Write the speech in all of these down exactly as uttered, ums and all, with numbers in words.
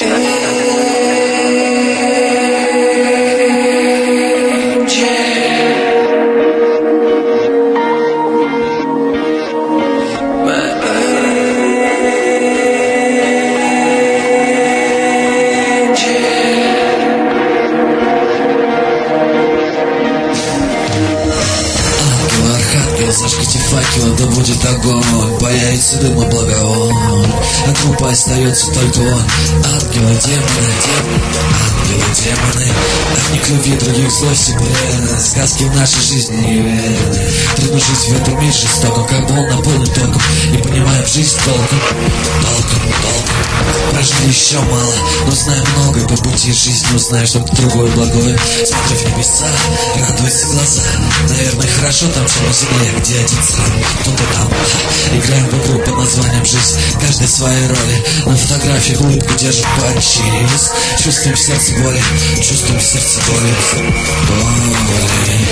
Зажгите факелы, да будет огонь. Появится дым и благовонь. От трупа остается только он. Ангелы, демоны, демоны, ангелы, демоны. От них любви, других злости, бред. Сказки в нашей жизни неверны. Трудно жить в этом мире жестоком, как бол наполнен током. Не понимаем жизнь толком, толком, толком. Прожили еще мало, но знаем многое по пути жизни. Узнаем что-то другое, благое. Смотря в небеса, радуются глаза. Наверное, хорошо там, чем на земле, где один срам, кто-то там. Играем в игру под названием «Жизнь», каждой своей роли. На фотографиях улыбку держит парчиз. Чувствуем в сердце боли, чувствуем в сердце боли, боли.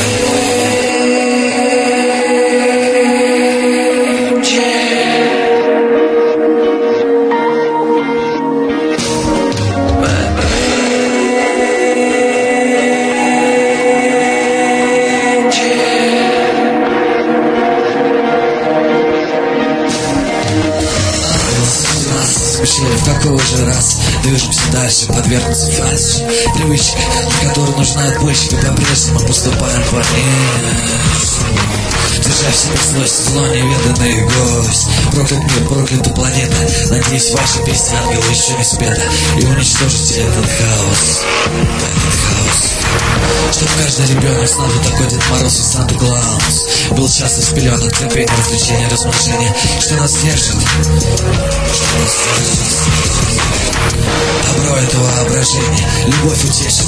В какой же раз движемся дальше, подвергнуться фальши, привычек, для которых нужна отбойщик, и по-прежнему поступаем по ним. Держа в себе сносит зло неведанный гость. Проклят мир, проклята планета. Надеюсь, ваша песня ангела еще не спета, и уничтожите этот хаос, этот хаос. Чтоб каждый ребенок знал, кто такой Дед Мороз и Санта-Клаус. Был часто в пеленок, терпение, развлечения, размножение. Что нас держит? Что нас держит? Добро это воображение, любовь утешит.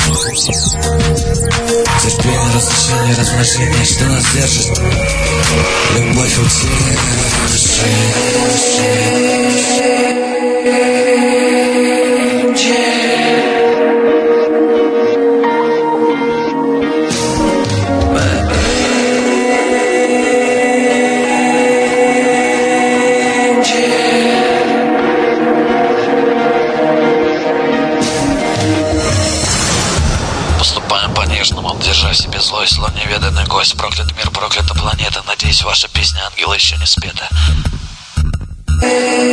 Терпение, развлечение, размножение. Что нас держит? Любовь утешит. Поступаем по-нежному, держа в себе злой слон, неведанный гость. Проклят мир, проклята планета. Надеюсь, ваша песня ангела еще не спета.